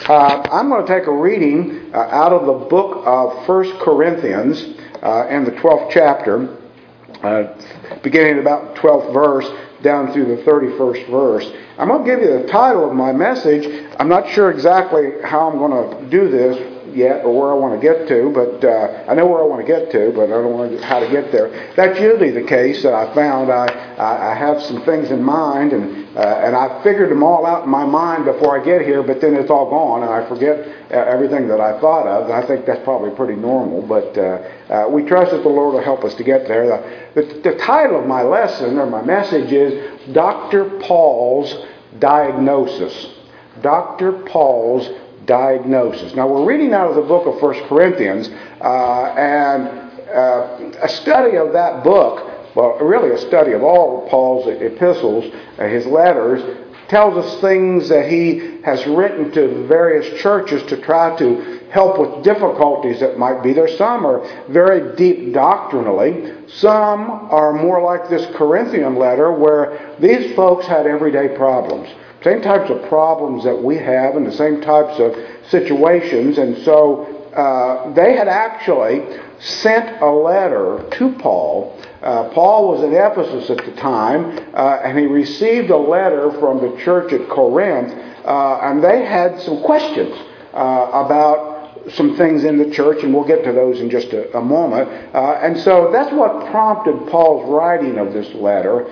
I'm going to take a reading out of the book of 1 Corinthians in the 12th chapter, beginning at about the 12th verse down through the 31st verse. I'm going to give you the title of my message. I'm not sure exactly how I'm going to do this yet or where I want to get to, but I know where I want to get to, but I don't know how to get there. That's usually the case that I found. I have some things in mind, and I figured them all out in my mind before I get here, but then it's all gone, and I forget everything that I thought of. And I think that's probably pretty normal, but we trust that the Lord will help us to get there. The title of my lesson, or my message, is Dr. Paul's Diagnosis. Dr. Paul's Diagnosis. Now, we're reading out of the book of 1 Corinthians, and a study of that book, well, really a study of all of Paul's epistles, his letters, tells us things that he has written to various churches to try to help with difficulties that might be there. Some are very deep doctrinally. Some are more like this Corinthian letter where these folks had everyday problems. Same types of problems that we have and the same types of situations. And so they had actually sent a letter to Paul. Paul was in Ephesus at the time, and he received a letter from the church at Corinth, and they had some questions about some things in the church, and we'll get to those in just a moment. And so that's what prompted Paul's writing of this letter.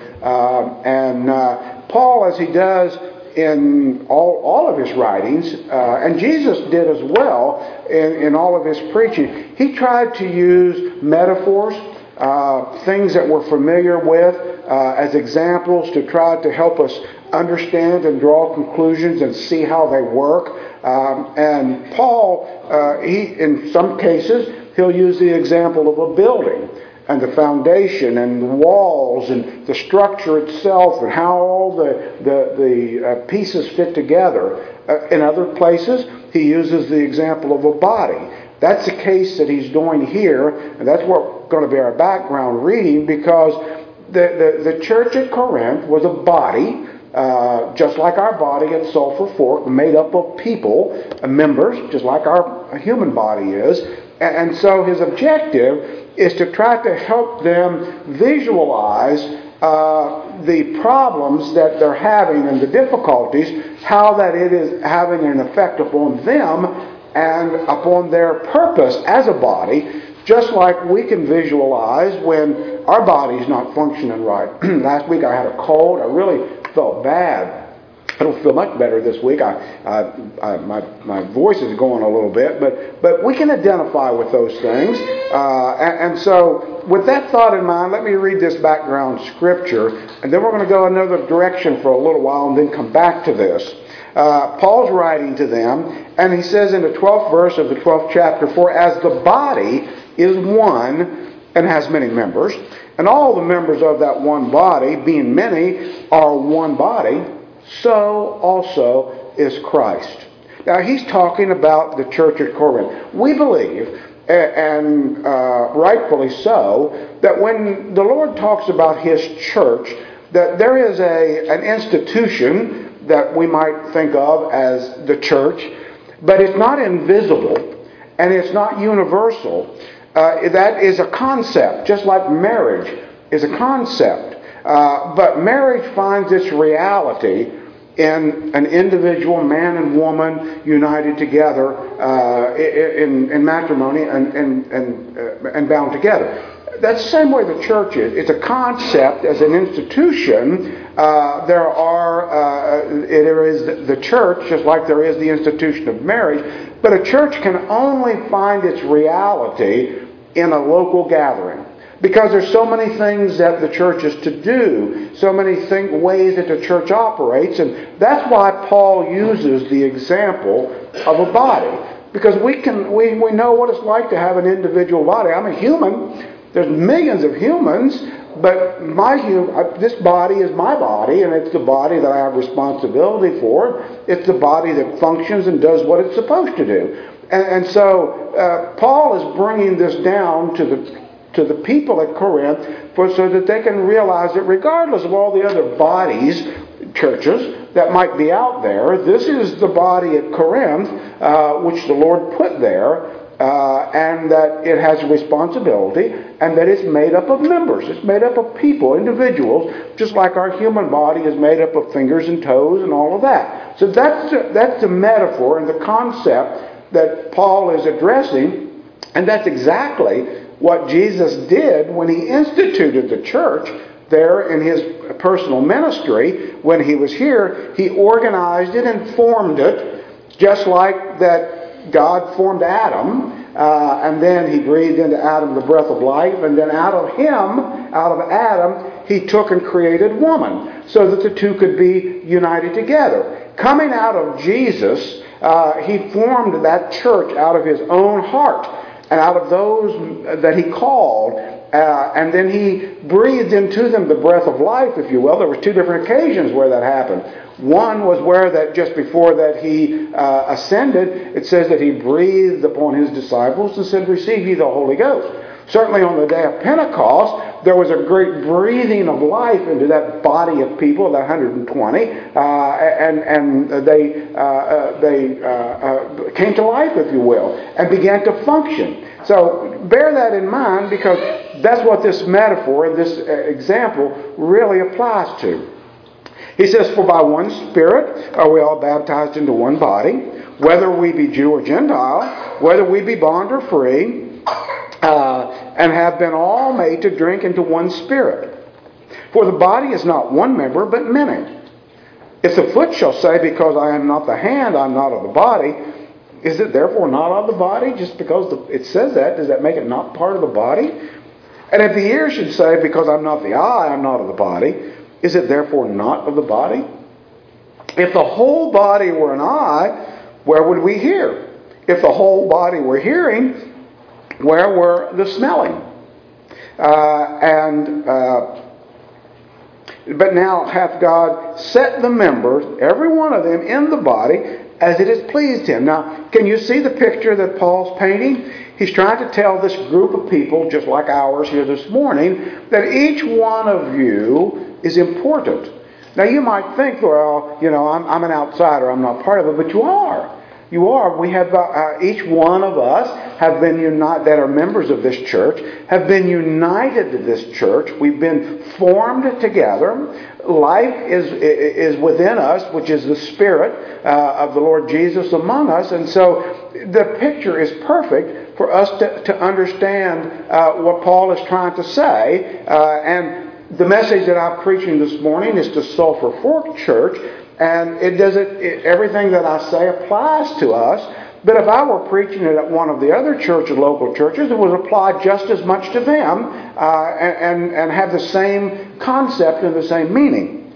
Paul, as he does in all of his writings, and Jesus did as well in all of his preaching, he tried to use metaphors, things that we're familiar with, as examples to try to help us understand and draw conclusions and see how they work. And Paul, in some cases, he'll use the example of a building and the foundation and the walls and the structure itself and how all the pieces fit together. In other places, he uses the example of a body. That's the case that he's doing here, and that's what's going to be our background reading, because the church at Corinth was a body, just like our body at Sulphur Fork, made up of people, members, just like our human body is. And so his objective is to try to help them visualize the problems that they're having and the difficulties, how that it is having an effect upon them and upon their purpose as a body, just like we can visualize when our body's not functioning right. Last week I had a cold. I really felt bad. I don't feel much better this week. My voice is going a little bit, but we can identify with those things. And so, with that thought in mind, let me read this background scripture, and then we're going to go another direction for a little while, and then come back to this. Paul's writing to them, and he says in the 12th verse of the 12th chapter, "For as the body is one and has many members, and all the members of that one body, being many, are one body, so also is Christ." Now he's talking about the church at Corinth. We believe, and rightfully so, that when the Lord talks about His church, that there is an institution that we might think of as the church, but it's not invisible and it's not universal. That is a concept, just like marriage is a concept. But marriage finds its reality in an individual man and woman united together in matrimony and bound together. That's the same way the church is. It's a concept as an institution. There is the church, just like there is the institution of marriage, but a church can only find its reality in a local gathering. Because there's so many things that the church is to do, so many ways that the church operates, and that's why Paul uses the example of a body. Because we know what it's like to have an individual body. I'm a human. There's millions of humans, but this body is my body, and it's the body that I have responsibility for. It's the body that functions and does what it's supposed to do. And so Paul is bringing this down to the people at Corinth so that they can realize that regardless of all the other bodies, churches, that might be out there. This is the body at Corinth, which the Lord put there, and that it has a responsibility, and that it's made up of members. It's made up of people, individuals, just like our human body is made up of fingers and toes and all of that. So that's the metaphor and the concept that Paul is addressing, and that's exactly what Jesus did when he instituted the church there in his personal ministry. When he was here, he organized it and formed it, just like that God formed Adam, and then he breathed into Adam the breath of life, and then out of Adam, he took and created woman, so that the two could be united together. Coming out of Jesus, he formed that church out of his own heart, and out of those that he called, and then he breathed into them the breath of life, if you will. There were two different occasions where that happened. One was where that just before that he ascended, it says that he breathed upon his disciples and said, "Receive ye the Holy Ghost." Certainly on the day of Pentecost, there was a great breathing of life into that body of people, that 120, and they came to life, if you will, and began to function. So bear that in mind, because that's what this metaphor and this example really applies to. He says, "For by one Spirit are we all baptized into one body, whether we be Jew or Gentile, whether we be bond or free, and have been all made to drink into one Spirit. For the body is not one member, but many. If the foot shall say, because I am not the hand, I am not of the body, is it therefore not of the body?" Just because it says that, does that make it not part of the body? "And if the ear should say, because I'm not the eye, I'm not of the body, is it therefore not of the body? If the whole body were an eye, where would we hear? If the whole body were hearing, where were the smelling? But now hath God set the members, every one of them, in the body, as it has pleased him." Now, can you see the picture that Paul's painting? He's trying to tell this group of people, just like ours here this morning, that each one of you is important. Now, you might think, well, I'm an outsider, I'm not part of it, but you are. You are. We have each one of us have been united, that are members of this church, have been united to this church. We've been formed together. Life is within us, which is the Spirit of the Lord Jesus among us. And so the picture is perfect for us to understand what Paul is trying to say. And the message that I'm preaching this morning is to Sulphur Fork Church. And everything that I say applies to us. But if I were preaching it at one of the other local churches, it would apply just as much to them and have the same concept and the same meaning.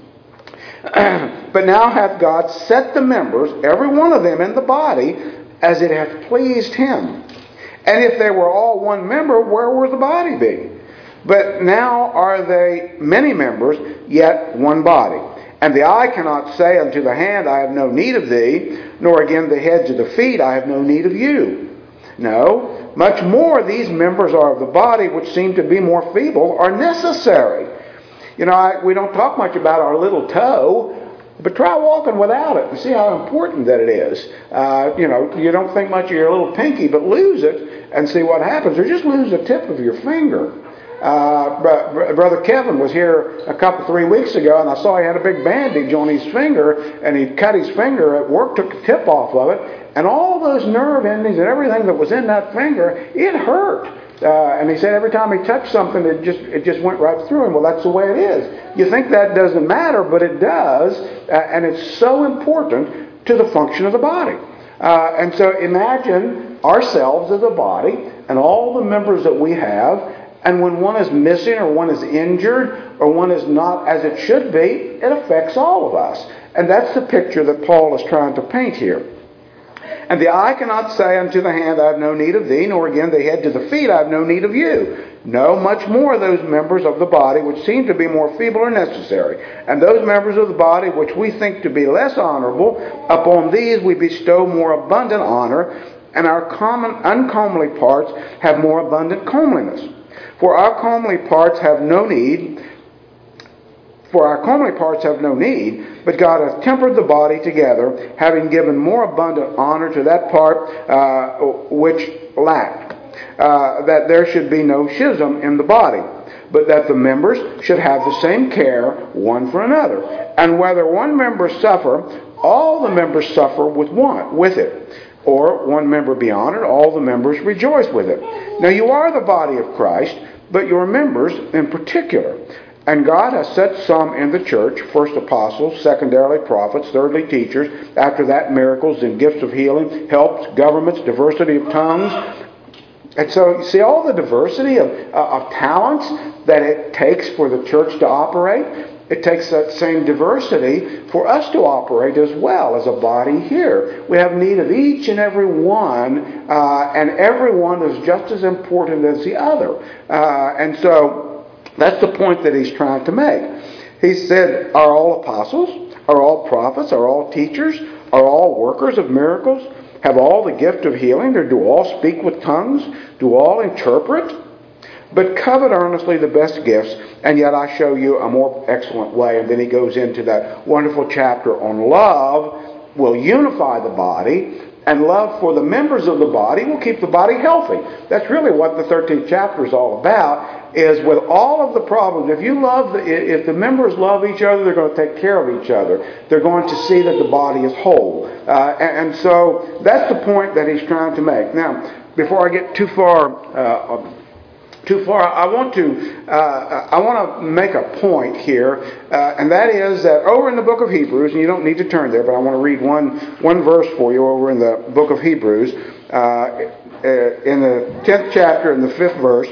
"But now hath God set the members, every one of them, in the body, as it hath pleased him. And if they were all one member, where would the body be? But now are they many members, yet one body. And the eye cannot say unto the hand, I have no need of thee, nor again the head to the feet, I have no need of you. No, much more these members are of the body, which seem to be more feeble, are necessary." We don't talk much about our little toe, but try walking without it and see how important that it is. You don't think much of your little pinky, but lose it and see what happens. Or just lose the tip of your finger. Brother Kevin was here 3 weeks ago, and I saw he had a big bandage on his finger, and he cut his finger at work, took the tip off of it, and all those nerve endings and everything that was in that finger, it hurt. And he said every time he touched something, it just went right through him. Well, that's the way it is. You think that doesn't matter, but it does, and it's so important to the function of the body. And so imagine ourselves as a body and all the members that we have. And when one is missing or one is injured or one is not as it should be, it affects all of us. And that's the picture that Paul is trying to paint here. "And the eye cannot say unto the hand, I have no need of thee, nor again the head to the feet, I have no need of you. No, much more those members of the body which seem to be more feeble are necessary. And those members of the body which we think to be less honorable, upon these we bestow more abundant honor, and our common uncomely parts have more abundant comeliness. For our comely parts have no need, For our comely parts have no need, but God hath tempered the body together, having given more abundant honor to that part which lacked, that there should be no schism in the body, but that the members should have the same care one for another. And whether one member suffer, all the members suffer with it. Or one member be honored, all the members rejoice with it. Now you are the body of Christ, but your members in particular. And God has set some in the church, first apostles, secondarily prophets, thirdly teachers, after that miracles and gifts of healing, helps, governments, diversity of tongues. And so you see all the diversity of talents that it takes for the church to operate. It takes that same diversity for us to operate as well as a body here. We have need of each and every one, and every one is just as important as the other. And so that's the point that he's trying to make. He said, are all apostles? Are all prophets? Are all teachers? Are all workers of miracles? Have all the gift of healing? Or do all speak with tongues? Do all interpret? But covet earnestly the best gifts, and yet I show you a more excellent way. And then he goes into that wonderful chapter on love will unify the body, and love for the members of the body will keep the body healthy. That's really what the 13th chapter is all about, is with all of the problems. If the members love each other, they're going to take care of each other. They're going to see that the body is whole. And so that's the point that he's trying to make. Now, before I get too far, I want to make a point here, and that is that over in the book of Hebrews, and you don't need to turn there, but I want to read one verse for you over in the book of Hebrews, in the 10th chapter, in the 5th verse.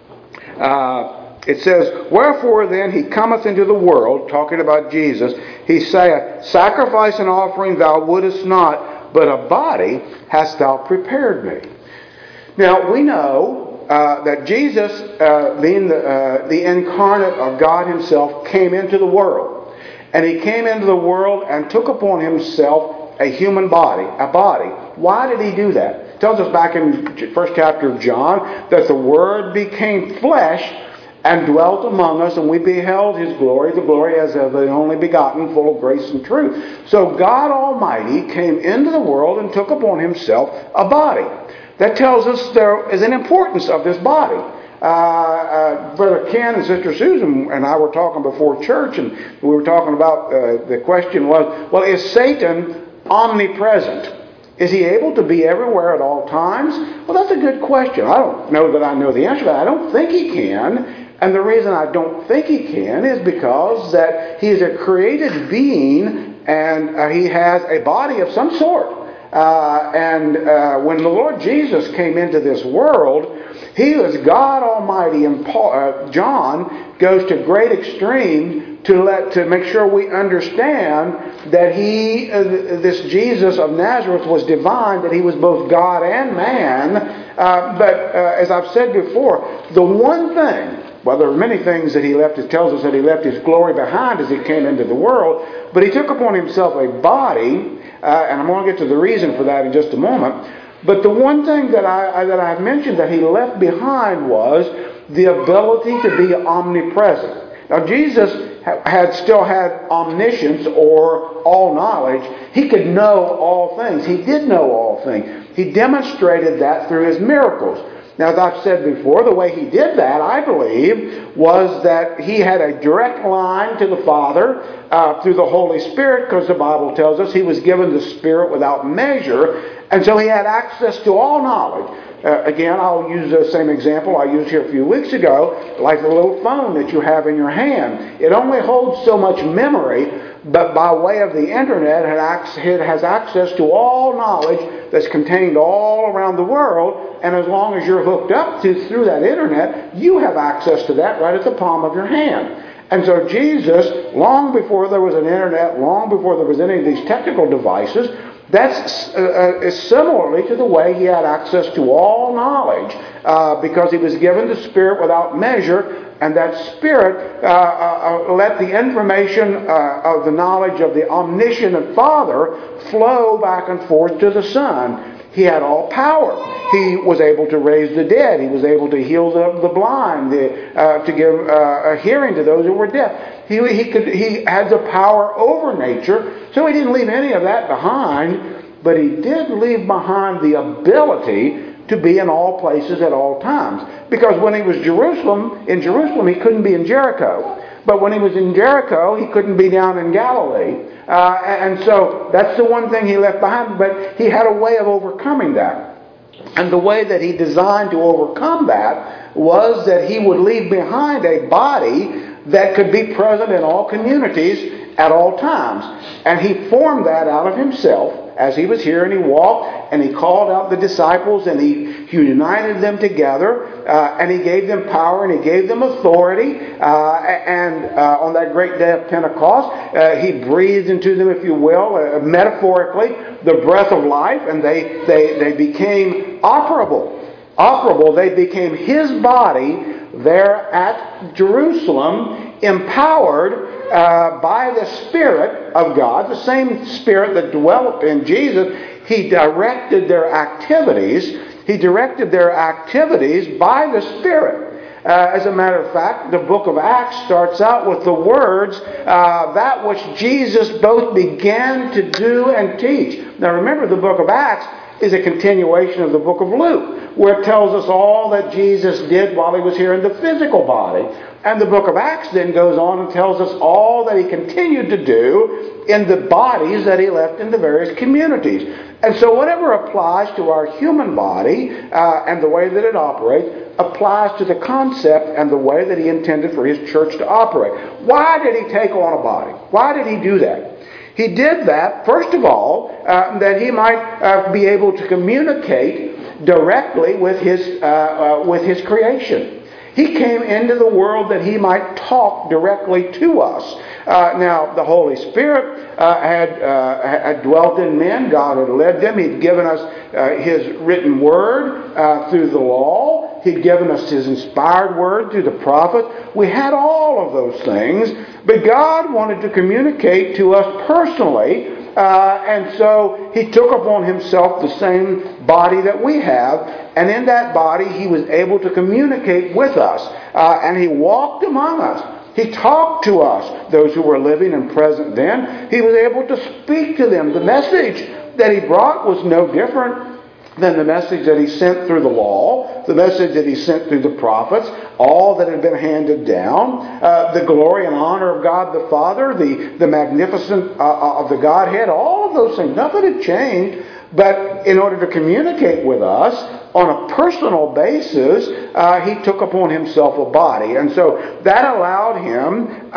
It says, wherefore then he cometh into the world, talking about Jesus, he saith, sacrifice and offering thou wouldest not, but a body hast thou prepared me. Now we know that Jesus, being the incarnate of God himself, came into the world. And he came into the world and took upon himself a human body, a body. Why did he do that? It tells us back in first chapter of John that the Word became flesh and dwelt among us, and we beheld his glory, the glory as of the only begotten, full of grace and truth. So God Almighty came into the world and took upon himself a body. That tells us there is an importance of this body. Brother Ken and Sister Susan and I were talking before church, and we were talking about, the question was, well, is Satan omnipresent? Is he able to be everywhere at all times? Well, that's a good question. I don't know that I know the answer to that. I don't think he can. And the reason I don't think he can is because that he is a created being, and he has a body of some sort. When the Lord Jesus came into this world, he was God Almighty, and John goes to great extreme to make sure we understand that this Jesus of Nazareth was divine, that he was both God and man. But as I've said before, the one thing, well, there are many things that he left. It tells us that he left his glory behind as he came into the world, but he took upon himself a body. And I'm going to get to the reason for that in just a moment. But the one thing that I mentioned that he left behind was the ability to be omnipresent. Now, Jesus still had omniscience, or all knowledge. He could know all things. He did know all things. He demonstrated that through his miracles. Now, as I've said before, the way he did that, I believe, was that he had a direct line to the Father through the Holy Spirit, because the Bible tells us he was given the Spirit without measure, and so he had access to all knowledge. Again, I'll use the same example I used here a few weeks ago, like the little phone that you have in your hand. It only holds so much memory, but by way of the internet, it has access to all knowledge that's contained all around the world, and as long as you're hooked up through that internet, you have access to that right at the palm of your hand. And so Jesus, long before there was an internet, long before there was any of these technical devices, that's similarly to the way he had access to all knowledge, because he was given the Spirit without measure, and that Spirit let the information of the knowledge of the omniscient Father flow back and forth to the Son. He had all power. He was able to raise the dead. He was able to heal the blind, to give a hearing to those who were deaf. He had the power over nature, so he didn't leave any of that behind, but he did leave behind the ability to be in all places at all times. Because when he was in Jerusalem, he couldn't be in Jericho. But when he was in Jericho, he couldn't be down in Galilee. And so that's the one thing he left behind, but he had a way of overcoming that. And the way that he designed to overcome that was that he would leave behind a body that could be present in all communities at all times. And he formed that out of himself as he was here, and he walked, and he called out the disciples, and he united them together, and he gave them power, and he gave them authority, and on that great day of Pentecost, he breathed into them, if you will, metaphorically, the breath of life, and they became operable. They became his body there at Jerusalem, empowered by the Spirit of God, the same Spirit that dwelt in Jesus. He directed their activities. He directed their activities by the Spirit. As a matter of fact, the book of Acts starts out with the words, that which Jesus both began to do and teach. Now remember, the book of Acts is a continuation of the book of Luke, where it tells us all that Jesus did while he was here in the physical body. And the book of Acts then goes on and tells us all that he continued to do in the bodies that he left in the various communities. And so whatever applies to our human body and the way that it operates applies to the concept and the way that he intended for his church to operate. Why did he take on a body? Why did he do that? He did that, first of all, that he might be able to communicate directly with his creation. He came into the world that he might talk directly to us. Now, the Holy Spirit had dwelt in men. God had led them. He'd given us his written word through the law. He'd given us his inspired word through the prophets. We had all of those things. But God wanted to communicate to us personally. And so he took upon himself the same body that we have. And in that body, he was able to communicate with us. And he walked among us. He talked to us, those who were living and present then. He was able to speak to them. The message that he brought was no different than the message that he sent through the law, the message that he sent through the prophets, all that had been handed down, the glory and honor of God the Father, the magnificence of the Godhead, all of those things. Nothing had changed, but in order to communicate with us on a personal basis, he took upon himself a body. And so that allowed him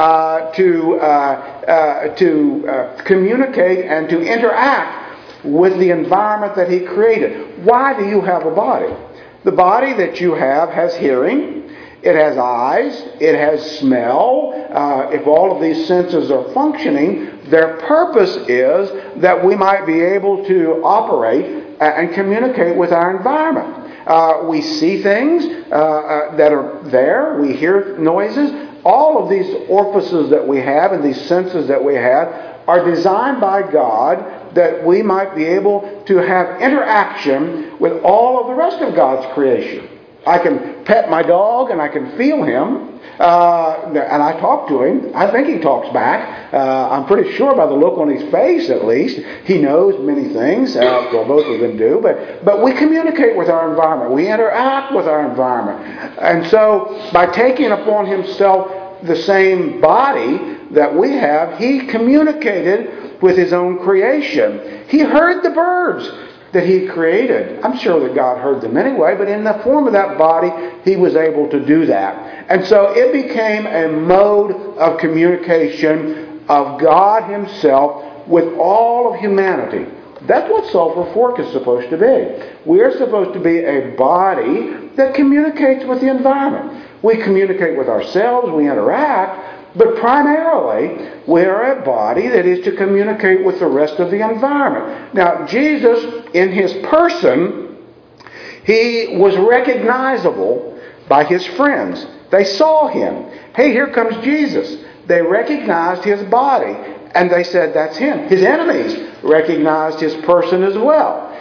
to communicate and to interact with the environment that he created. Why do you have a body? The body that you have has hearing, it has eyes, it has smell. If all of these senses are functioning, their purpose is that we might be able to operate and communicate with our environment. We see things that are there. We hear noises. All of these orifices that we have and these senses that we have are designed by God that we might be able to have interaction with all of the rest of God's creation. I can pet my dog and I can feel him, and I talk to him. I think he talks back. I'm pretty sure by the look on his face, at least, he knows many things. Well, both of them do. But we communicate with our environment. We interact with our environment. And so by taking upon himself the same body that we have, he communicated with his own creation. He heard the birds that he created. I'm sure that God heard them anyway, but in the form of that body, he was able to do that. And so it became a mode of communication of God himself with all of humanity. That's what Sulphur Fork is supposed to be. We are supposed to be a body that communicates with the environment. We communicate with ourselves, we interact, but primarily, we're a body that is to communicate with the rest of the environment. Now, Jesus, in his person, he was recognizable by his friends. They saw him. Hey, here comes Jesus. They recognized his body, and they said, that's him. His enemies recognized his person as well.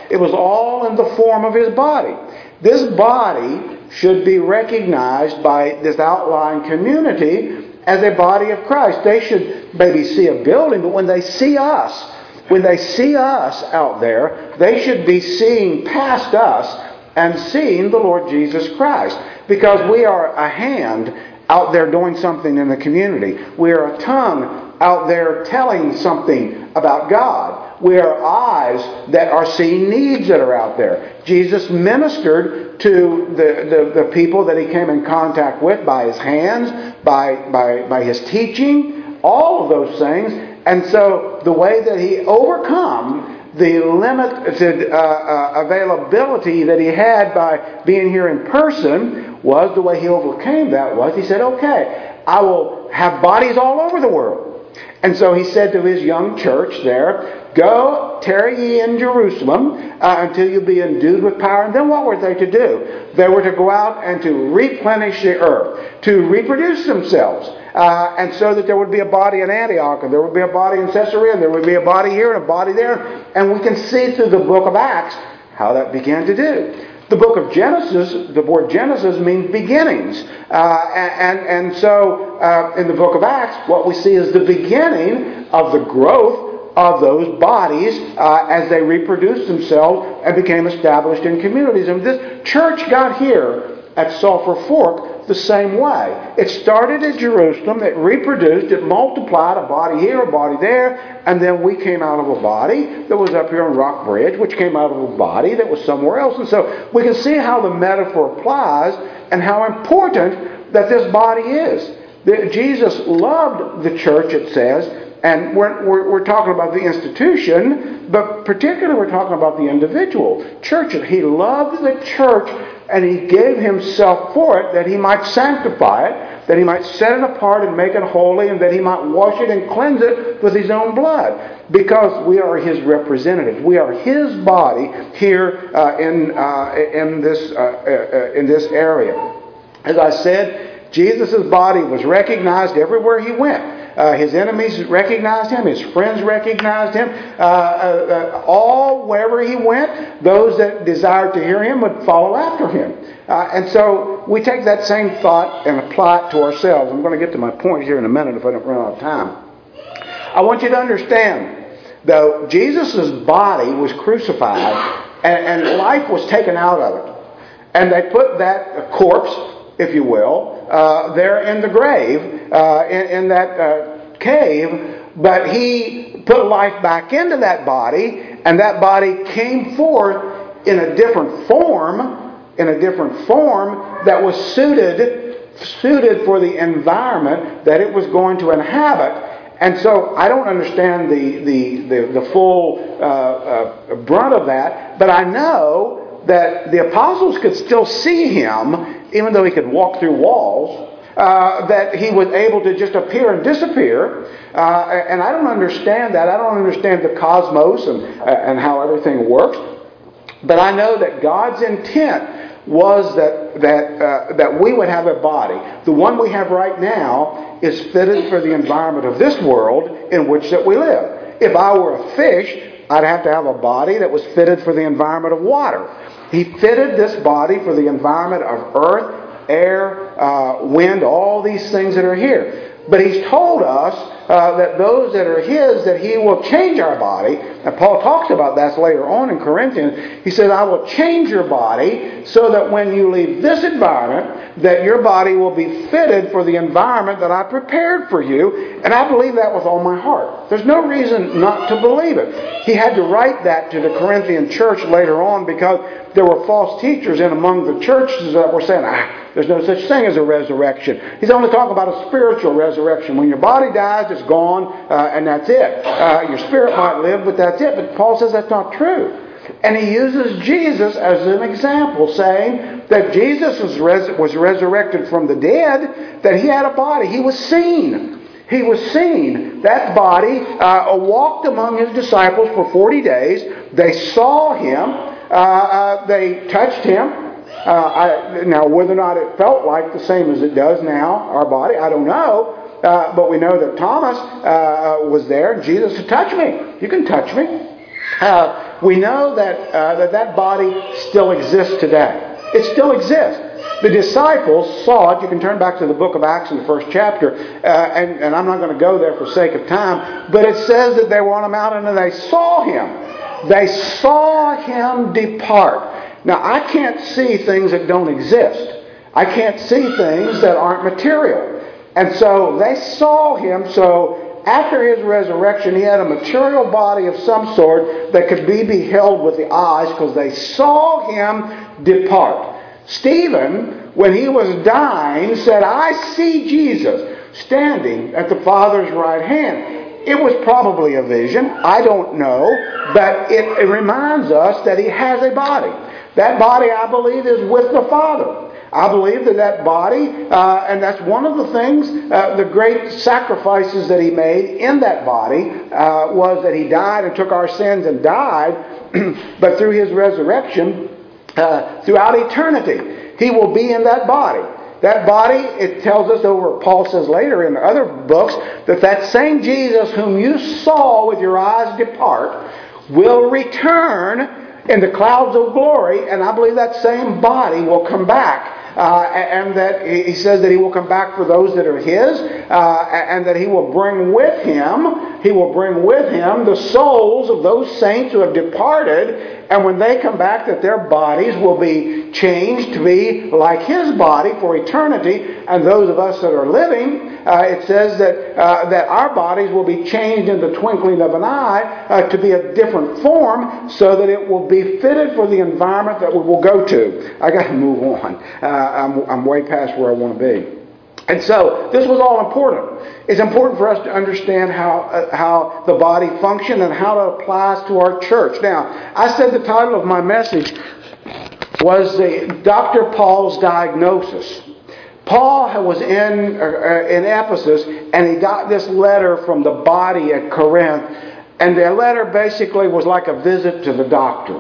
It was all in the form of His body. This body should be recognized by this outlying community as a body of Christ. They should maybe see a building, but when they see us out there, they should be seeing past us and seeing the Lord Jesus Christ. Because we are a hand out there doing something in the community. We are a tongue out there telling something about God. We are eyes that are seeing needs that are out there. Jesus ministered to the people that He came in contact with by His hands, by His teaching, all of those things. And so the way that He overcome the limited availability that He had by being here in person was the way He overcame that was He said, okay, I will have bodies all over the world. And so He said to His young church there, go, tarry ye in Jerusalem until you be endued with power. And then what were they to do? They were to go out and to replenish the earth, to reproduce themselves. And so that there would be a body in Antioch, and there would be a body in Caesarea, and there would be a body here and a body there. And we can see through the book of Acts how that began to do. The book of Genesis, the word Genesis means beginnings. And so in the book of Acts, what we see is the beginning of the growth of those bodies as they reproduced themselves and became established in communities. And this church got here at Sulphur Fork the same way. It started at Jerusalem, it reproduced, it multiplied, a body here, a body there, and then we came out of a body that was up here in Rockbridge, which came out of a body that was somewhere else. And so we can see how the metaphor applies and how important that this body is. Jesus loved the church, it says, and we're talking about the institution, but particularly we're talking about the individual church. He loved the church, and He gave Himself for it that He might sanctify it, that He might set it apart and make it holy, and that He might wash it and cleanse it with His own blood. Because we are His representatives. We are His body here in this area. As I said, Jesus' body was recognized everywhere He went. His enemies recognized Him. His friends recognized Him. All wherever He went, those that desired to hear Him would follow after Him. And so we take that same thought and apply it to ourselves. I'm going to get to my point here in a minute if I don't run out of time. I want you to understand, though, Jesus' body was crucified and life was taken out of it. And they put that corpse, if you will, there in the grave, in that cave, but He put life back into that body, and that body came forth in a different form, that was suited for the environment that it was going to inhabit. And so I don't understand the full brunt of that, but I know that the apostles could still see Him, even though He could walk through walls, that He was able to just appear and disappear. And I don't understand that. I don't understand the cosmos and how everything works. But I know that God's intent was that we would have a body. The one we have right now is fitted for the environment of this world in which that we live. If I were a fish, I'd have to have a body that was fitted for the environment of water. He fitted this body for the environment of earth, air, wind, all these things that are here. But He's told us that those that are His, that He will change our body. And Paul talks about that later on in Corinthians. He says, I will change your body so that when you leave this environment, that your body will be fitted for the environment that I prepared for you. And I believe that with all my heart. There's no reason not to believe it. He had to write that to the Corinthian church later on because there were false teachers in among the churches that were saying, there's no such thing as a resurrection. He's only talking about a spiritual resurrection. When your body dies, it's gone, and that's it. Your spirit might live, but that's it. But Paul says that's not true. And he uses Jesus as an example, saying that Jesus was resurrected from the dead, that He had a body. He was seen. He was seen. That body walked among His disciples for 40 days. They saw Him. They touched Him. Now, whether or not it felt like the same as it does now, our body, I don't know. But we know that Thomas was there. Jesus said, touch me. You can touch me. We know that that body still exists today. It still exists. The disciples saw it. You can turn back to the book of Acts in the first chapter, and I'm not going to go there for sake of time, but it says that they were on a mountain and they saw Him. They saw Him depart. Now, I can't see things that don't exist. I can't see things that aren't material. And so they saw Him. So after His resurrection, He had a material body of some sort that could be beheld with the eyes because they saw Him depart. Stephen, when he was dying, said, I see Jesus standing at the Father's right hand. It was probably a vision. I don't know. But it reminds us that He has a body. That body, I believe, is with the Father. I believe that body, and that's one of the things, the great sacrifices that He made in that body was that He died and took our sins and died, but through His resurrection, throughout eternity, He will be in that body. That body, it tells us over, Paul says later in other books, that same Jesus whom you saw with your eyes depart will return in the clouds of glory, and I believe that same body will come back. And that He says that He will come back for those that are His, and that He will bring with Him the souls of those saints who have departed, and when they come back, that their bodies will be changed to be like His body for eternity, and those of us that are living, it says that our bodies will be changed in the twinkling of an eye to be a different form, so that it will be fitted for the environment that we will go to. I got to move on. I'm way past where I want to be. And so, this was all important. It's important for us to understand how the body functions and how it applies to our church. Now, I said the title of my message was Dr. Paul's Diagnosis. Paul was in Ephesus, and he got this letter from the body at Corinth, and the letter basically was like a visit to the doctor.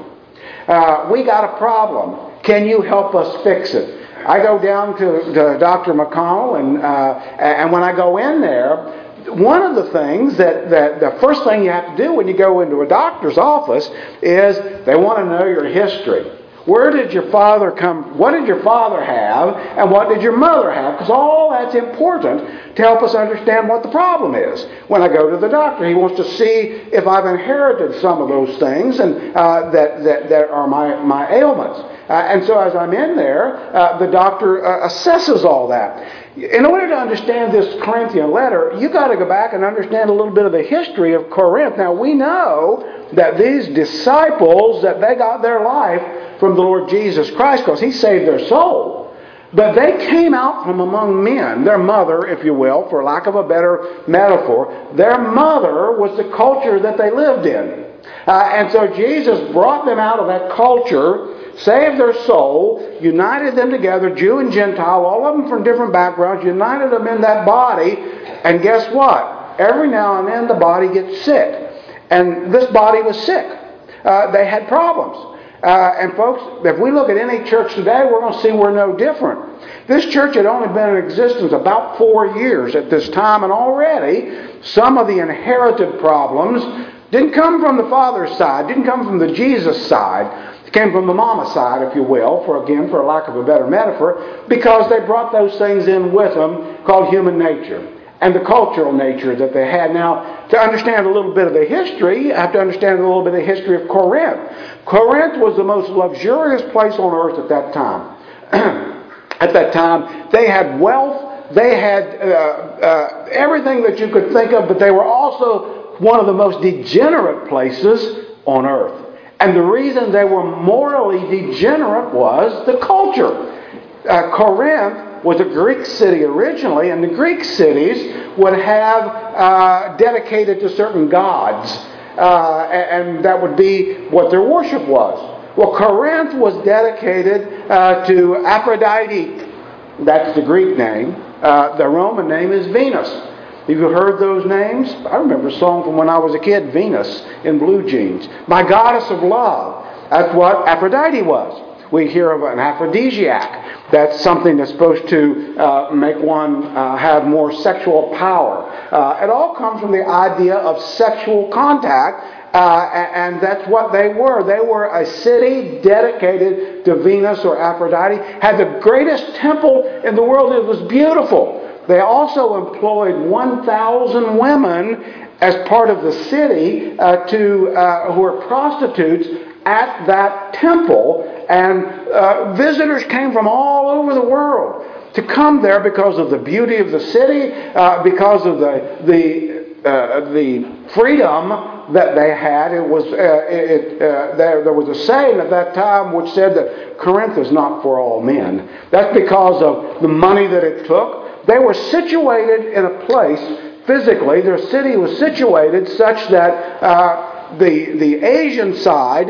We got a problem. Can you help us fix it? I go down to Dr. McConnell, and when I go in there, one of the things that the first thing you have to do when you go into a doctor's office is they want to know your history. Where did your father come? What did your father have? And what did your mother have? Because all that's important to help us understand what the problem is. When I go to the doctor, he wants to see if I've inherited some of those things and that are my ailments. And so as I'm in there, the doctor assesses all that. In order to understand this Corinthian letter, you've got to go back and understand a little bit of the history of Corinth. Now, we know that these disciples, that they got their life from the Lord Jesus Christ because He saved their soul. But they came out from among men. Their mother, if you will, for lack of a better metaphor, their mother was the culture that they lived in. And so Jesus brought them out of that culture, saved their soul, united them together, Jew and Gentile, all of them from different backgrounds, united them in that body, and guess what? Every now and then the body gets sick. And this body was sick. They had problems. And folks, if we look at any church today, we're going to see we're no different. This church had only been in existence about 4 years at this time, and already some of the inherited problems didn't come from the Father's side, didn't come from the Jesus side. It came from the mama side, if you will, for a lack of a better metaphor, because they brought those things in with them called human nature and the cultural nature that they had. Now, to understand a little bit of the history, you have to understand a little bit of the history of Corinth. Corinth was the most luxurious place on earth at that time. At that time, they had wealth, they had everything that you could think of, but they were also one of the most degenerate places on earth. And the reason they were morally degenerate was the culture. Corinth was a Greek city originally, and the Greek cities would have dedicated to certain gods, and that would be what their worship was. Well, Corinth was dedicated to Aphrodite. That's the Greek name. The Roman name is Venus. Have you heard those names? I remember a song from when I was a kid, Venus in Blue Jeans. My goddess of love. That's what Aphrodite was. We hear of an aphrodisiac. That's something that's supposed to make one have more sexual power. It all comes from the idea of sexual contact And that's what they were. They were a city dedicated to Venus or Aphrodite, had the greatest temple in the world. It was beautiful. They also employed 1,000 women as part of the city who were prostitutes at that temple. And visitors came from all over the world to come there because of the beauty of the city, because of the freedom that they had. There was a saying at that time which said that Corinth is not for all men. That's because of the money that it took. They were situated in a place, physically, their city was situated such that the Asian side,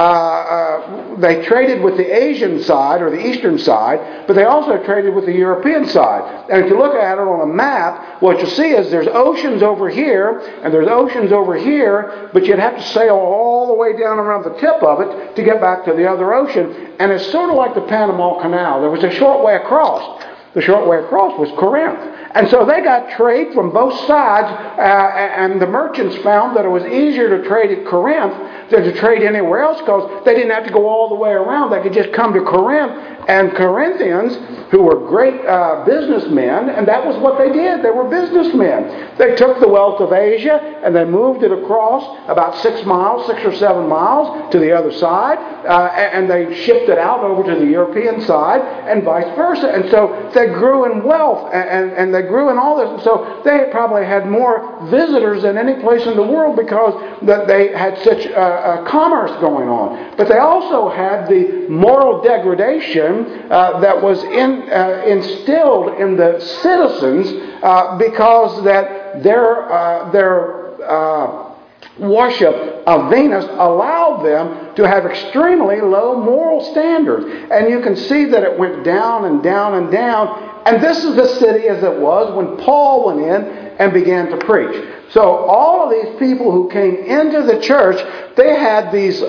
they traded with the Asian side or the eastern side, but they also traded with the European side. And if you look at it on a map, what you'll see is there's oceans over here and there's oceans over here, but you'd have to sail all the way down around the tip of it to get back to the other ocean. And it's sort of like the Panama Canal. There was a short way across. The short way across was Corinth. And so they got trade from both sides, and the merchants found that it was easier to trade at Corinth than to trade anywhere else because they didn't have to go all the way around. They could just come to Corinth. And Corinthians, who were great businessmen, and that was what they did. They were businessmen. They took the wealth of Asia and they moved it across about 6 or 7 miles to the other side, and they shipped it out over to the European side and vice versa. And so they grew in wealth and they grew in all this. And so they probably had more visitors than any place in the world because they had such commerce going on. But they also had the moral degradation that was instilled in the citizens because that their worship of Venus allowed them to have extremely low moral standards. And you can see that it went down and down and down. And this is the city as it was when Paul went in and began to preach. So all of these people who came into the church, they had these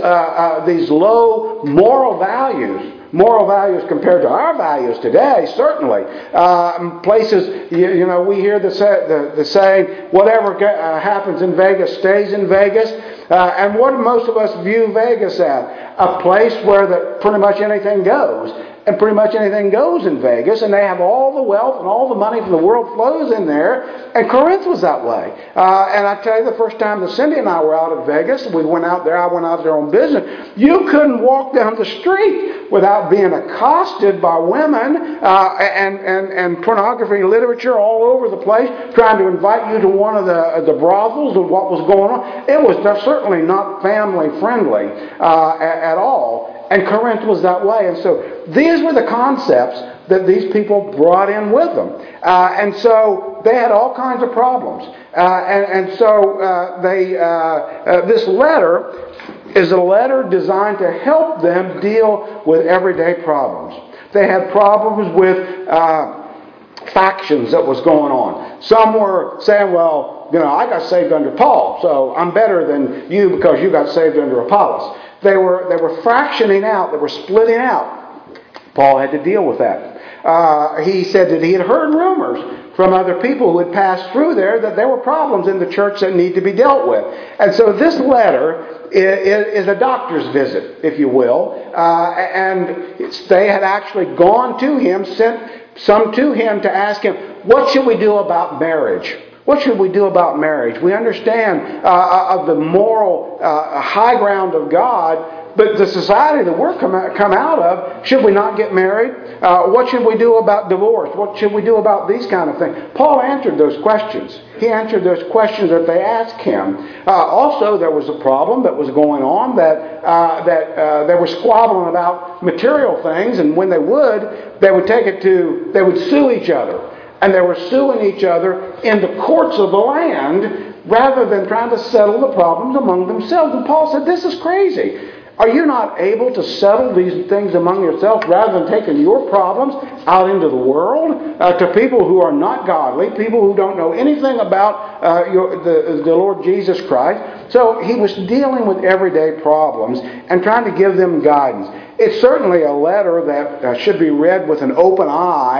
low moral values. Moral values compared to our values today, certainly. Places, we hear the saying, whatever happens in Vegas stays in Vegas. And what do most of us view Vegas as? A place where pretty much anything goes. And pretty much anything goes in Vegas, and they have all the wealth and all the money from the world flows in there. And Corinth was that way. And I tell you, the first time that Cindy and I were out at Vegas, we went out there, I went out there on business, you couldn't walk down the street without being accosted by women and pornography literature all over the place, trying to invite you to one of the brothels and what was going on. It was certainly not family friendly at all. And Corinth was that way. And so these were the concepts that these people brought in with them. And so they had all kinds of problems. This letter is a letter designed to help them deal with everyday problems. They had problems with factions that was going on. Some were saying, well, I got saved under Paul, so I'm better than you because you got saved under Apollos. They were fractioning out. They were splitting out. Paul had to deal with that. He said that he had heard rumors from other people who had passed through there that there were problems in the church that need to be dealt with. And so this letter is a doctor's visit, if you will. And they had actually gone to him, sent some to him to ask him, what should we do about marriage? What should we do about marriage? We understand of the moral high ground of God, but the society that we're come out of, should we not get married? What should we do about divorce? What should we do about these kind of things? Paul answered those questions. He answered those questions that they asked him. Also, there was a problem that was going on that they were squabbling about material things, and when they would sue each other. And they were suing each other in the courts of the land rather than trying to settle the problems among themselves. And Paul said, this is crazy. Are you not able to settle these things among yourselves rather than taking your problems out into the world to people who are not godly, people who don't know anything about the Lord Jesus Christ? So he was dealing with everyday problems and trying to give them guidance. It's certainly a letter that should be read with an open eye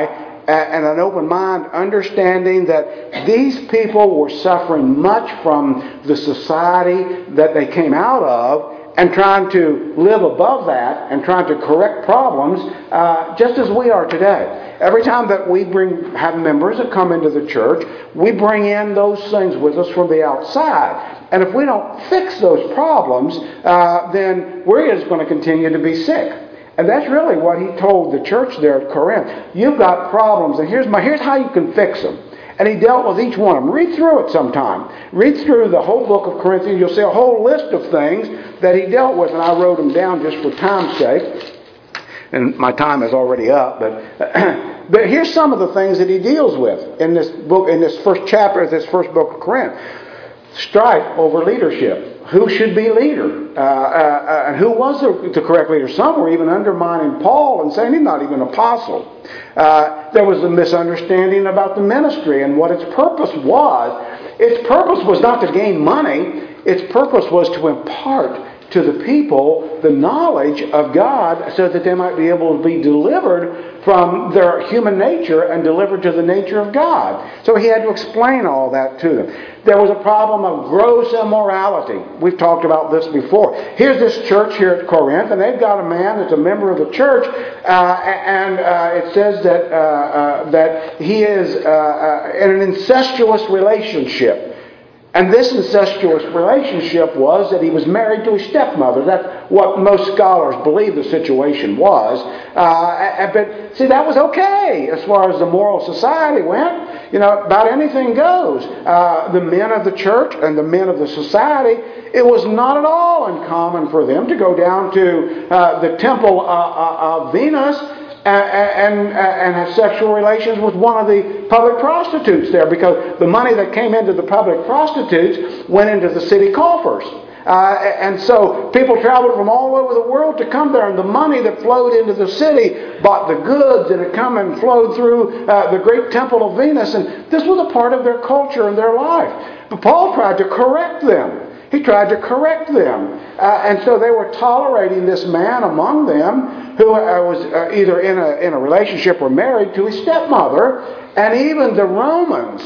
and an open mind, understanding that these people were suffering much from the society that they came out of, and trying to live above that and trying to correct problems just as we are today. Every time that we have members that come into the church, we bring in those things with us from the outside. And if we don't fix those problems, then we're just going to continue to be sick. And that's really what he told the church there at Corinth. You've got problems, and here's how you can fix them. And he dealt with each one of them. Read through it sometime. Read through the whole book of Corinthians. You'll see a whole list of things that he dealt with, and I wrote them down just for time's sake. And my time is already up, but here's some of the things that he deals with in this book, in this first chapter of this first book of Corinth. Strife over leadership. Who should be leader? And who was the correct leader? Some were even undermining Paul and saying he's not even an apostle. There was a misunderstanding about the ministry and what its purpose was. Its purpose was not to gain money. Its purpose was to impart to the people the knowledge of God so that they might be able to be delivered from their human nature and delivered to the nature of God. So he had to explain all that to them. There was a problem of gross immorality. We've talked about this before. Here's this church here at Corinth, and they've got a man that's a member of the church, and it says that he is in an incestuous relationship. And this incestuous relationship was that he was married to his stepmother. That's what most scholars believe the situation was. But see, that was okay as far as the moral society went. You know, about anything goes. The men of the church and the men of the society, it was not at all uncommon for them to go down to the temple of Venus and have sexual relations with one of the public prostitutes there, because the money that came into the public prostitutes went into the city coffers. And so people traveled from all over the world to come there, and the money that flowed into the city bought the goods that had come and flowed through the great temple of Venus, and this was a part of their culture and their life. But Paul tried to correct them. He tried to correct them. And so they were tolerating this man among them who was either in a relationship or married to his stepmother. And even the Romans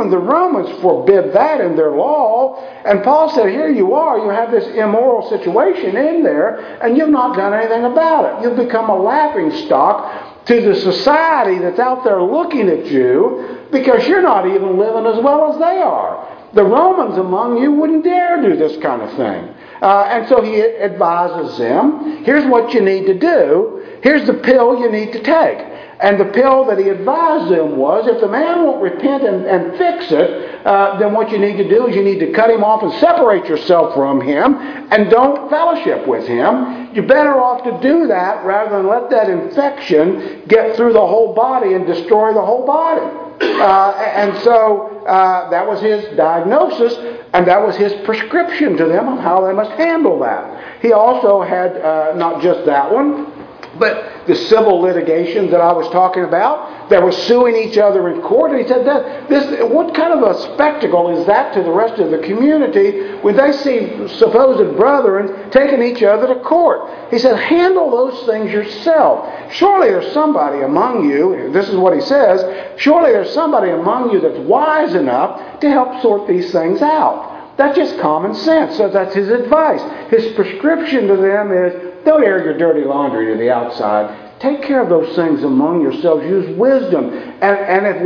forbid that in their law. And Paul said, here you are, you have this immoral situation in there, and you've not done anything about it. You've become a laughing stock to the society that's out there looking at you, because you're not even living as well as they are. The Romans among you wouldn't dare do this kind of thing. And so he advises them, here's what you need to do. Here's the pill you need to take. And the pill that he advised them was, if the man won't repent and fix it, then what you need to do is you need to cut him off and separate yourself from him and don't fellowship with him. You're better off to do that rather than let that infection get through the whole body and destroy the whole body. And so that was his diagnosis, and that was his prescription to them on how they must handle that. He also had not just that one, but the civil litigation that I was talking about. They were suing each other in court. And he said, what kind of a spectacle is that to the rest of the community when they see supposed brethren taking each other to court? He said, handle those things yourself. Surely there's somebody among you, this is what he says, surely there's somebody among you that's wise enough to help sort these things out. That's just common sense. So that's his advice. His prescription to them is, don't air your dirty laundry to the outside. Take care of those things among yourselves. Use wisdom. And if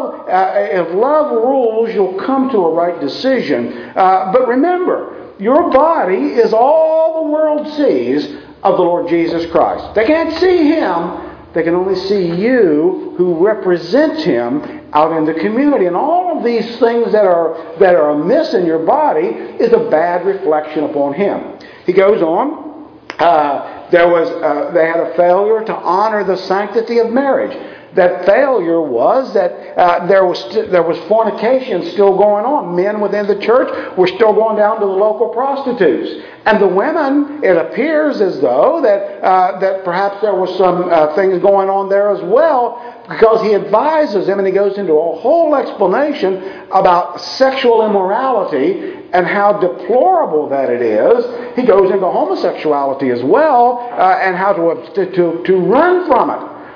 love rules, you'll come to a right decision. But remember, your body is all the world sees of the Lord Jesus Christ. They can't see Him. They can only see you who represent Him out in the community. And all of these things that are amiss in your body is a bad reflection upon Him. He goes on. They had a failure to honor the sanctity of marriage. That failure was that there was fornication still going on. Men within the church were still going down to the local prostitutes. And the women, it appears as though that perhaps there was some things going on there as well, because he advises them, and he goes into a whole explanation about sexual immorality and how deplorable that it is. He goes into homosexuality as well, and how to run from it.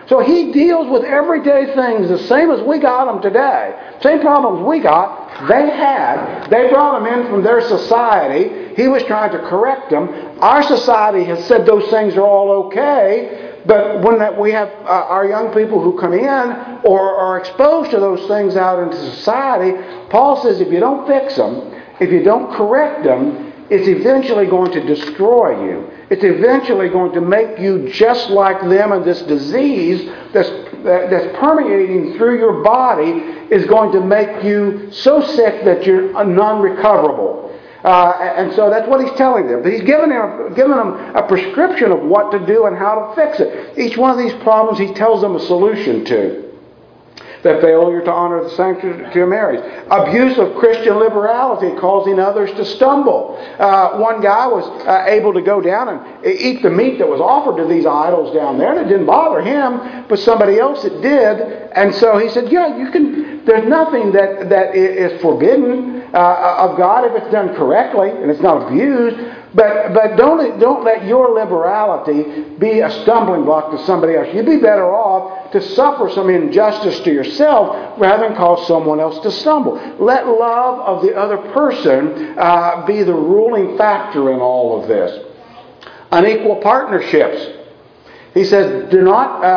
So he deals with everyday things the same as we got them today. Same problems we got, they had. They brought them in from their society. He was trying to correct them. Our society has said those things are all okay. But when we have our young people who come in or are exposed to those things out into society, Paul says if you don't fix them, if you don't correct them, it's eventually going to destroy you. It's eventually going to make you just like them, and this disease that's permeating through your body is going to make you so sick that you're non-recoverable. And so that's what he's telling them. But he's given them a prescription of what to do and how to fix it. Each one of these problems he tells them a solution to. The failure to honor the sanctity of marriage. Abuse of Christian liberality, causing others to stumble. One guy was able to go down and eat the meat that was offered to these idols down there, and it didn't bother him, but somebody else it did. And so he said, yeah, you can. There's nothing that is forbidden of God if it's done correctly and it's not abused. But don't let your liberality be a stumbling block to somebody else. You'd be better off to suffer some injustice to yourself rather than cause someone else to stumble. Let love of the other person be the ruling factor in all of this. Unequal partnerships. He says, do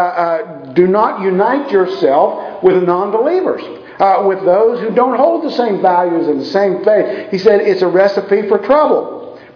not unite yourself with non-believers. With those who don't hold the same values and the same faith. He said it's a recipe for trouble.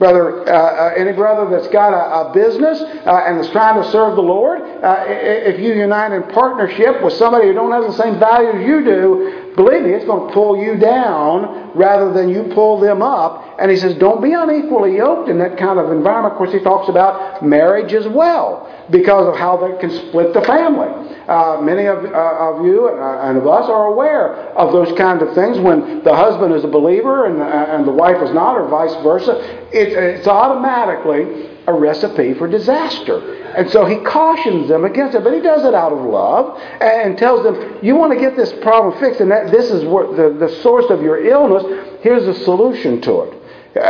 Any brother that's got a business and is trying to serve the Lord, if you unite in partnership with somebody who don't have the same values you do, believe me, it's going to pull you down rather than you pull them up. And he says, don't be unequally yoked in that kind of environment. Of course, he talks about marriage as well, because of how that can split the family. Many of you and of us are aware of those kinds of things when the husband is a believer and the wife is not, or vice versa. It's automatically a recipe for disaster. And so he cautions them against it, but he does it out of love and tells them, you want to get this problem fixed, and this is what the source of your illness. Here's a solution to it.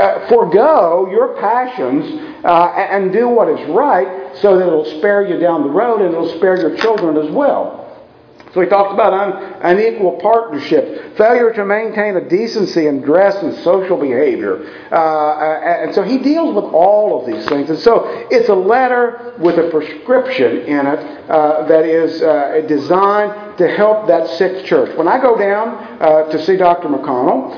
Forgo your passions and do what is right, so that it'll spare you down the road and it'll spare your children as well. So he talks about unequal partnership, failure to maintain a decency in dress and social behavior. And so he deals with all of these things. And so it's a letter with a prescription in it that is designed to help that sick church. When I go down to see Dr. McConnell,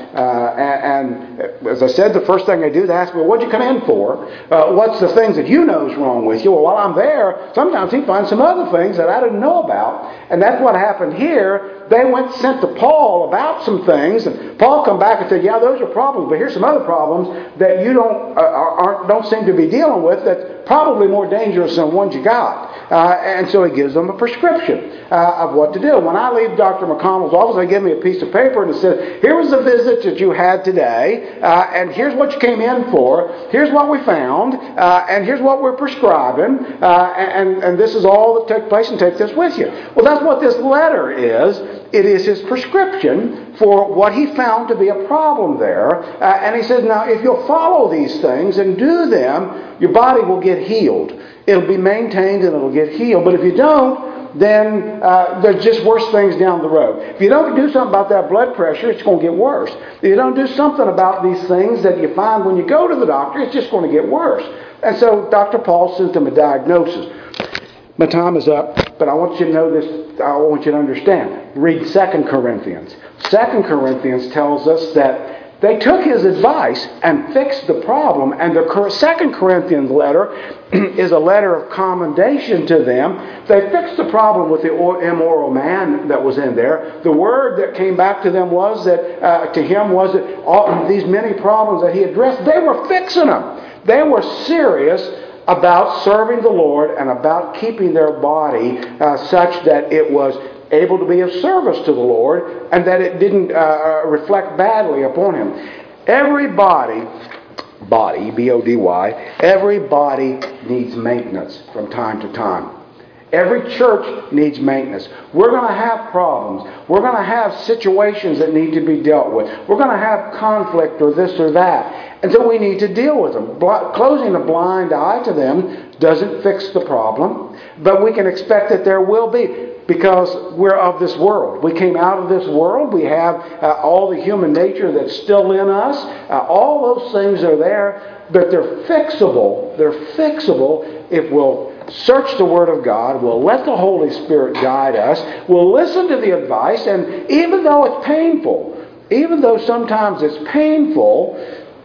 and as I said, the first thing I do is ask, well, what'd you come in for? What's the things that you know is wrong with you? Well, while I'm there, sometimes he finds some other things that I didn't know about. And that's what happened here. They sent to Paul about some things, and Paul come back and said, yeah, those are problems, but here's some other problems that you don't seem to be dealing with that's probably more dangerous than the ones you got. And so he gives them a prescription of what to do. When I leave Dr. McConnell's office, they give me a piece of paper and it says, here was the visit that you had today, and here's what you came in for, here's what we found, and here's what we're prescribing, and this is all that took place, and take this with you. Well, that's what this letter is. It is his prescription for what he found to be a problem there. And he says, now, if you'll follow these things and do them, your body will get healed. It'll be maintained and it'll get healed. But if you don't, then there's just worse things down the road. If you don't do something about that blood pressure, it's going to get worse. If you don't do something about these things that you find when you go to the doctor, it's just going to get worse. And so Dr. Paul sent them a diagnosis. My time is up, but I want you to know this. I want you to understand. Read 2 Corinthians. 2 Corinthians tells us that they took his advice and fixed the problem. And the 2 Corinthians letter is a letter of commendation to them. They fixed the problem with the immoral man that was in there. The word that came back to them was that, to him was that all these many problems that he addressed, they were fixing them. They were serious about serving the Lord and about keeping their body such that it was able to be of service to the Lord and that it didn't reflect badly upon him. Everybody, B-O-D-Y, everybody needs maintenance from time to time. Every church needs maintenance. We're going to have problems. We're going to have situations that need to be dealt with. We're going to have conflict or this or that. And so we need to deal with them. Closing a blind eye to them doesn't fix the problem, but we can expect that there will be, because we're of this world. We came out of this world. We have all the human nature that's still in us. All those things are there, but they're fixable. They're fixable if we'll search the Word of God. We'll let the Holy Spirit guide us. We'll listen to the advice, and even though it's painful, even though sometimes it's painful,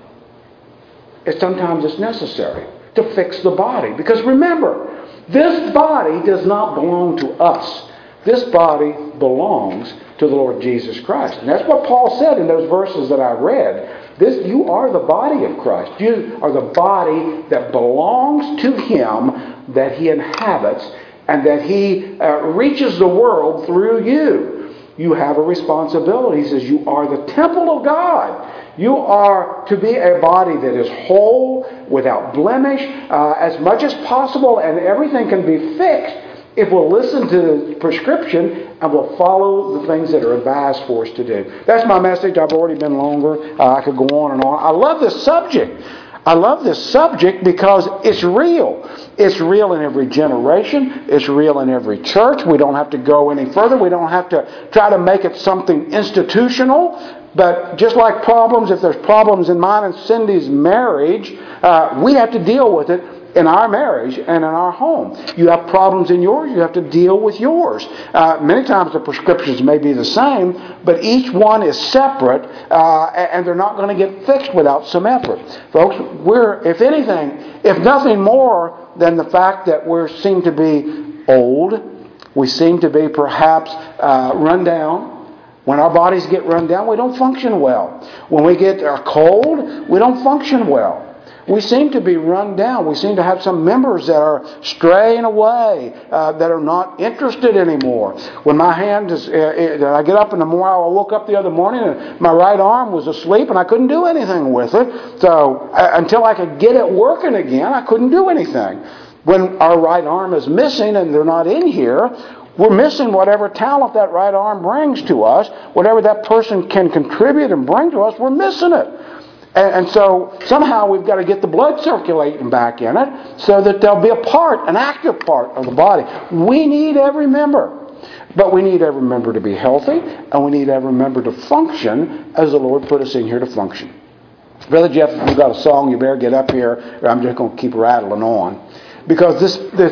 sometimes it's necessary to fix the body. Because remember, this body does not belong to us. This body belongs to the Lord Jesus Christ. And that's what Paul said in those verses that I read. You are the body of Christ. You are the body that belongs to Him, that He inhabits, and that He reaches the world through you. You have a responsibility. He says you are the temple of God. You are to be a body that is whole, without blemish, as much as possible, and everything can be fixed if we'll listen to the prescription and we'll follow the things that are advised for us to do. That's my message. I've already been longer. I could go on and on. I love this subject. I love this subject because it's real. It's real in every generation. It's real in every church. We don't have to go any further. We don't have to try to make it something institutional. But just like problems, if there's problems in mine and Cindy's marriage, we have to deal with it in our marriage and in our home. You have problems in yours, you have to deal with yours. Many times the prescriptions may be the same, but each one is separate, and they're not going to get fixed without some effort. Folks, if anything, if nothing more than the fact that we seem to be old, we seem to be perhaps run down. When our bodies get run down, we don't function well. When we get a cold, we don't function well. We seem to be run down. We seem to have some members that are straying away, that are not interested anymore. When my hand is, I get up in the morning, I woke up the other morning and my right arm was asleep and I couldn't do anything with it. So until I could get it working again, I couldn't do anything. When our right arm is missing and they're not in here, we're missing whatever talent that right arm brings to us. Whatever that person can contribute and bring to us, we're missing it. And so somehow we've got to get the blood circulating back in it so that there'll be an active part of the body. We need every member. But we need every member to be healthy, and we need every member to function as the Lord put us in here to function. Brother Jeff, if you've got a song, you better get up here, or I'm just going to keep rattling on. Because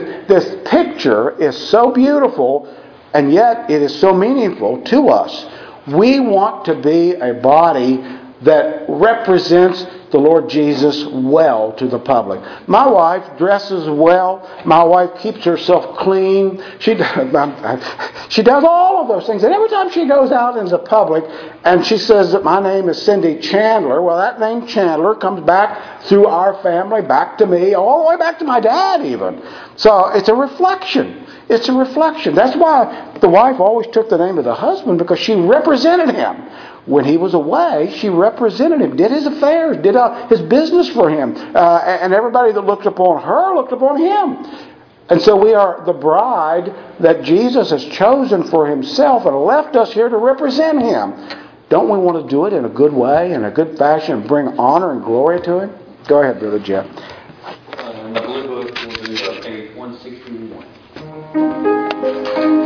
this picture is so beautiful, and yet it is so meaningful to us. We want to be a body that represents the Lord Jesus well to the public. My wife dresses well. My wife keeps herself clean. She does all of those things. And every time she goes out into the public and she says that my name is Cindy Chandler, well, that name Chandler comes back through our family, back to me, all the way back to my dad even. So it's a reflection. It's a reflection. That's why the wife always took the name of the husband, because she represented him. When he was away, she represented him, did his affairs, did his business for him. And everybody that looked upon her looked upon him. And so we are the bride that Jesus has chosen for Himself and left us here to represent Him. Don't we want to do it in a good way, in a good fashion, and bring honor and glory to Him? Go ahead, Brother Jeff. In the Blue Book, we'll do page 161.